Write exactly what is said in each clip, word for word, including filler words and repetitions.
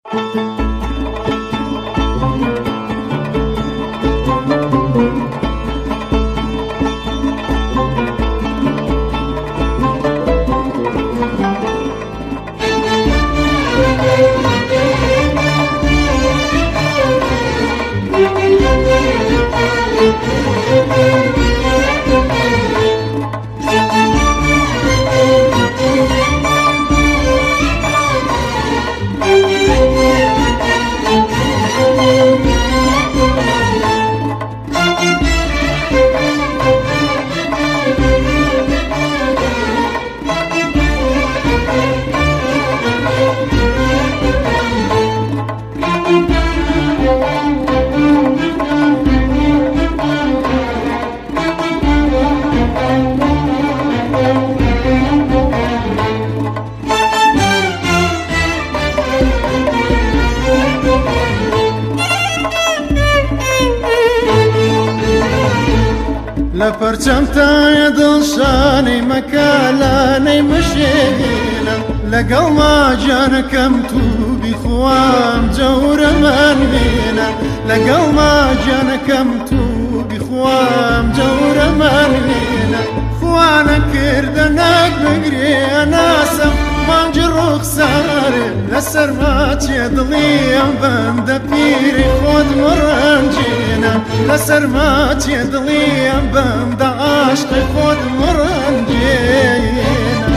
لپرچم تای دڵشانەی مەکالانەی مشێنە لەگەڵ ماجانەکەم تو بیخوام جەورەمان وێنە لەگەڵ ماجانەکەم تو بیخوام جەورەمان وێنە خوا نەکردە نەک بگرێ ناسەم مانج ڕوخسارێ لەسەر ماچێ دڵی ئەم بەندە پیری خۆت مڕەنجێنە لەسەر ماچێ دڵی ئەم بەندە عاشقی خۆت مڕەنجێنە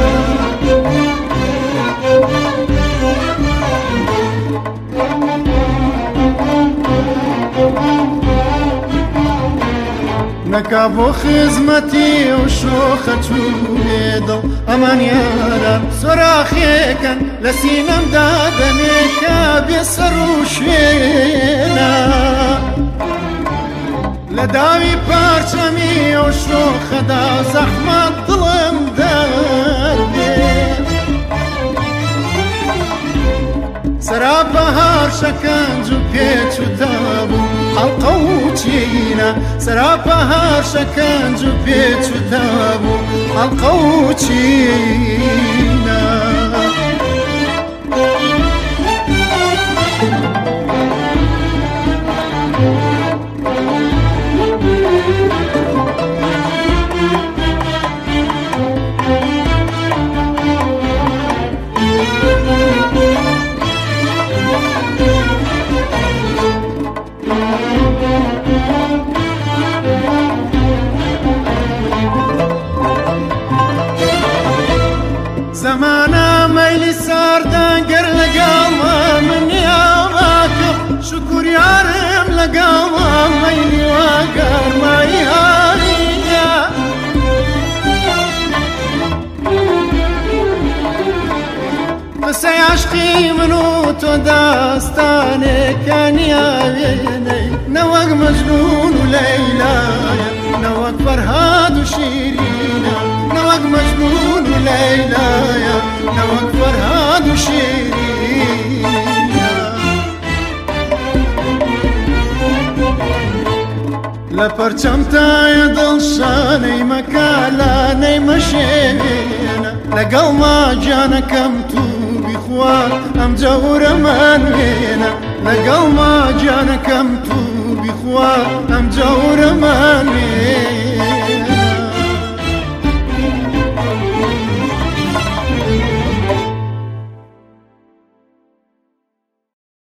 نەکا بۆ خزمەتی و شۆخە چوو لێدڵ ئەمان یاران سۆراخێکەن لە سینەمدا دەمێکە بێسەر و شوێنە لە داوی پارچەمی و شۆخەدا زەحمەت دڵم دەردێ سەراپە هەر شەکەنج و پێچ و تابوو حەڵقە و چینە سەراپە هەر شەکەنج و پێچ و تابوو حەڵقە و چینە زەمانە مەیلی ساردەنگەر لەگەڵمە من یاواکەم شکوریارم لەگەڵمە مەیلی واگەرمایی هاریە قسەی عاشقی من و تۆ داستانێکانیا وێنەی نەوەک مەجنون و لەیلایە نەوەک فەرهاد و شیرینە نەوەک مەجنون و لەیلایە نەوەک فەرهاد و شیرینە لە پەرچەم تایە دڵشانەی مەکالانەی مەشێنە لەگەڵ ماجانەکەم تو بیخوا ئەم جەورەمان وێنە لەگەڵ ماجانەکەم تو بیخوا ئەم جەورەمان وێنە